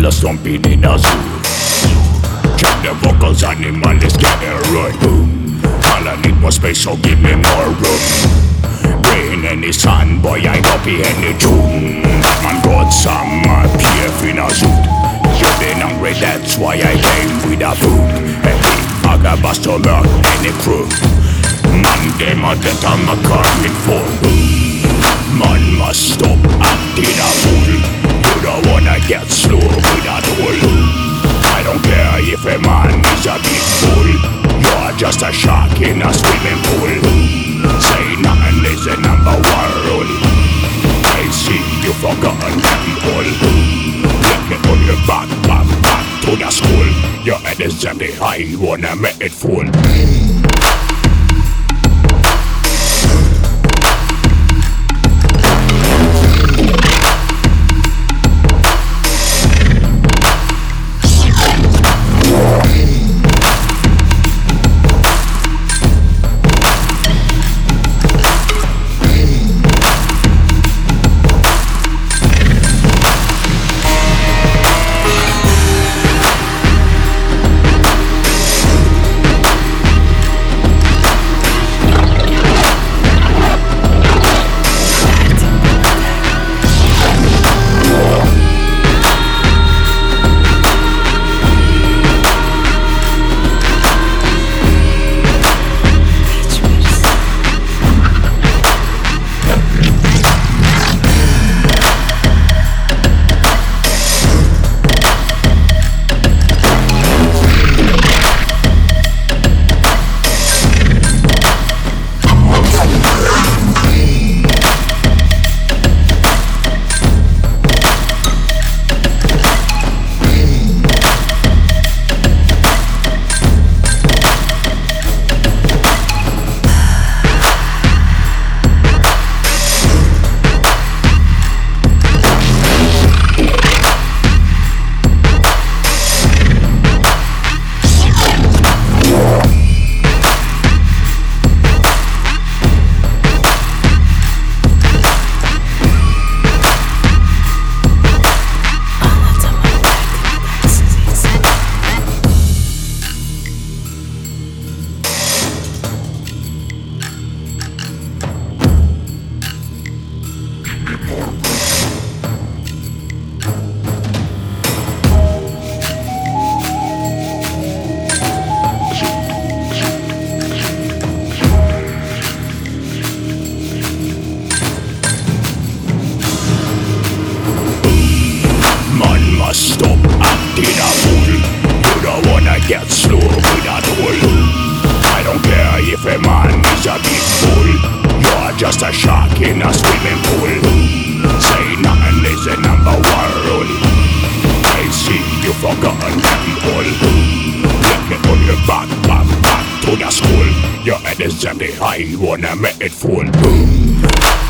a stomping in a zoo. Check the vocals, animal is getting right. Boom. All I need more space, so give me more room. Rain any sun, boy, I don't be any tune. Man got some PF in a suit. You been hungry, that's why I came with a food. Hey, I got bust to learn any crew. Man, them a get on my car in full. Man must stop acting a fool. You don't wanna get slow with a tool. I don't care if a man is a big fool. You're just a shark in a swimming pool. Say nothing is the number one rule. I see you forgotten them all. Let me on your back to the school. Your head is empty, I wanna make it full. Stop acting a fool. You don't wanna get slow with a tool. I don't care if a man is a big fool. You're just a shark in a swimming pool. Say nothing is the number one rule. I see you forgotten them all. Let me on your back to the school. Your head is empty, I wanna make it full.